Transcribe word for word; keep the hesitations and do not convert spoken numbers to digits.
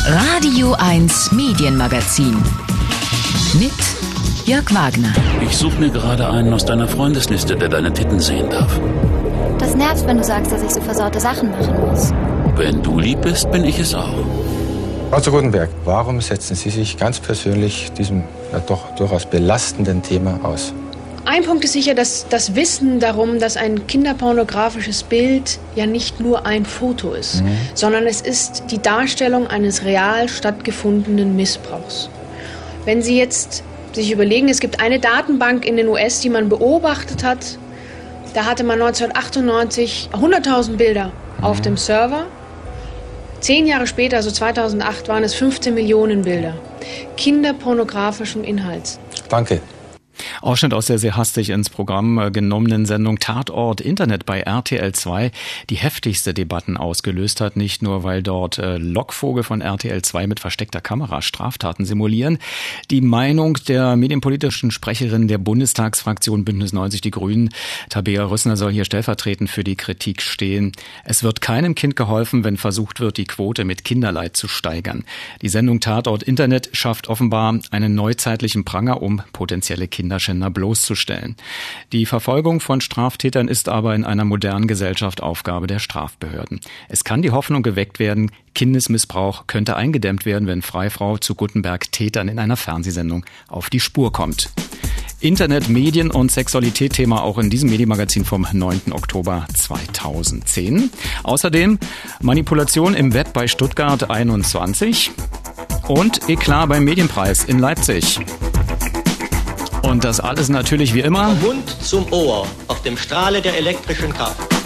Radio eins Medienmagazin mit Jörg Wagner. Ich suche mir gerade einen aus deiner Freundesliste, der deine Titten sehen darf. Das nervt, wenn du sagst, dass ich so versaute Sachen machen muss. Wenn du lieb bist, bin ich es auch. Frau zu Guttenberg, warum setzen Sie sich ganz persönlich diesem ja, doch durchaus belastenden Thema aus? Ein Punkt ist sicher, dass das Wissen darum, dass ein kinderpornografisches Bild ja nicht nur ein Foto ist, mhm. sondern es ist die Darstellung eines real stattgefundenen Missbrauchs. Wenn Sie jetzt sich überlegen, es gibt eine Datenbank in den U S, die man beobachtet hat, da hatte man neunzehnhundertachtundneunzig hunderttausend Bilder mhm. auf dem Server. Zehn Jahre später, also zweitausendacht, waren es fünfzehn Millionen Bilder kinderpornografischen Inhalts. Danke. Ausschnitt aus der sehr hastig ins Programm genommenen Sendung Tatort Internet bei R T L zwei, die heftigste Debatten ausgelöst hat, nicht nur, weil dort äh, Lockvogel von R T L zwei mit versteckter Kamera Straftaten simulieren. Die Meinung der medienpolitischen Sprecherin der Bundestagsfraktion Bündnis neunzig Die Grünen, Tabea Rüssner, soll hier stellvertretend für die Kritik stehen. Es wird keinem Kind geholfen, wenn versucht wird, die Quote mit Kinderleid zu steigern. Die Sendung Tatort Internet schafft offenbar einen neuzeitlichen Pranger, um potenzielle Kinderschänder bloßzustellen. Die Verfolgung von Straftätern ist aber in einer modernen Gesellschaft Aufgabe der Strafbehörden. Es kann die Hoffnung geweckt werden, Kindesmissbrauch könnte eingedämmt werden, wenn Freifrau zu Guttenberg Tätern in einer Fernsehsendung auf die Spur kommt. Internet, Medien und Sexualität Thema auch in diesem Medienmagazin vom neunten Oktober zweitausendzehn. Außerdem Manipulation im Web bei Stuttgart einundzwanzig und Eklat beim Medienpreis in Leipzig. Und das alles natürlich wie immer Vom Mund zum Ohr auf dem Strahle der elektrischen Kraft.